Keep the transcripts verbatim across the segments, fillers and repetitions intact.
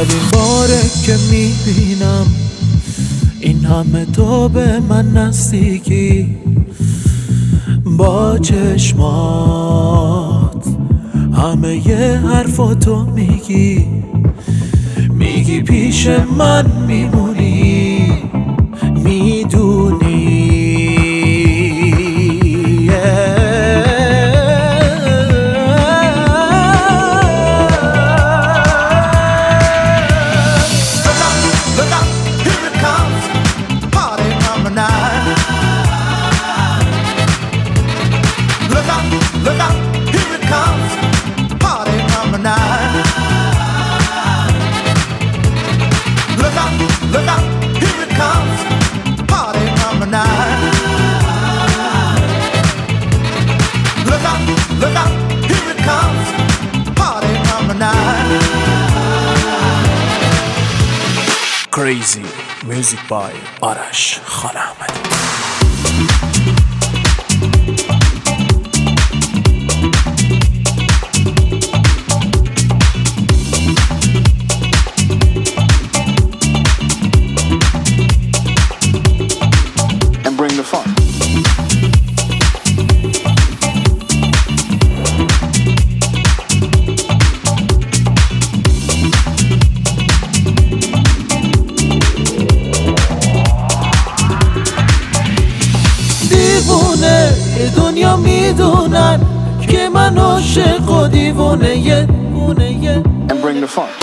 اولین باره که میبینم این همه تو به من نزدیکی، با چشمات همه ی حرفاتو میگی، میگی پیش من میمونی، میدونی Crazy Music by آرش خان احمدی. And bring the fun. دیوونه دنیا میدونن که من عاشق و دیوونه یه دیوونه یه And bring the fun.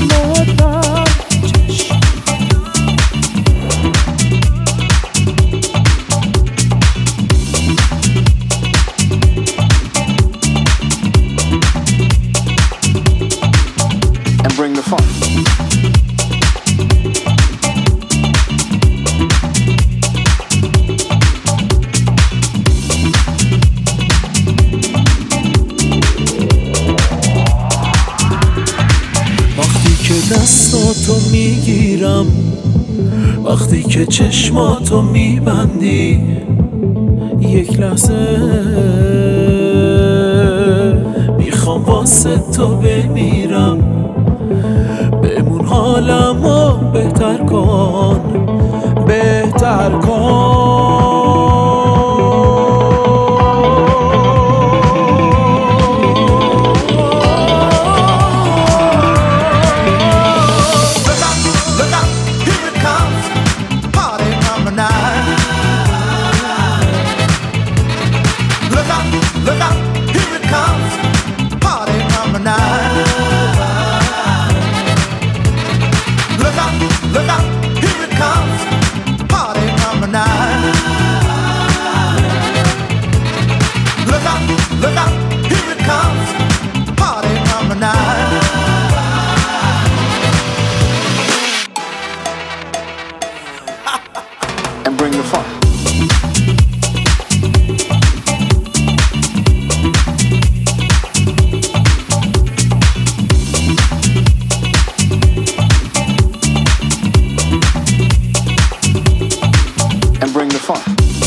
And bring the fun. دستاتو میگیرم، وقتی که چشماتو میبندی، یک لحظه میخوام واسه تو بمیرم، بمون حالمو بهتر کن، بهتر کن. And bring the fun. And bring the fun.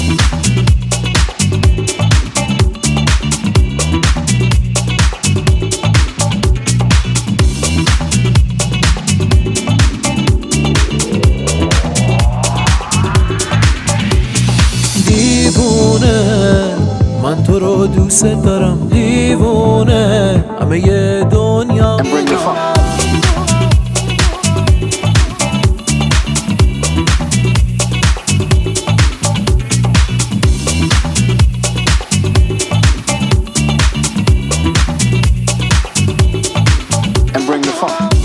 من تو رو دوست دارم، دیوونه همه ی دنیا. And bring the fun. And bring the fun.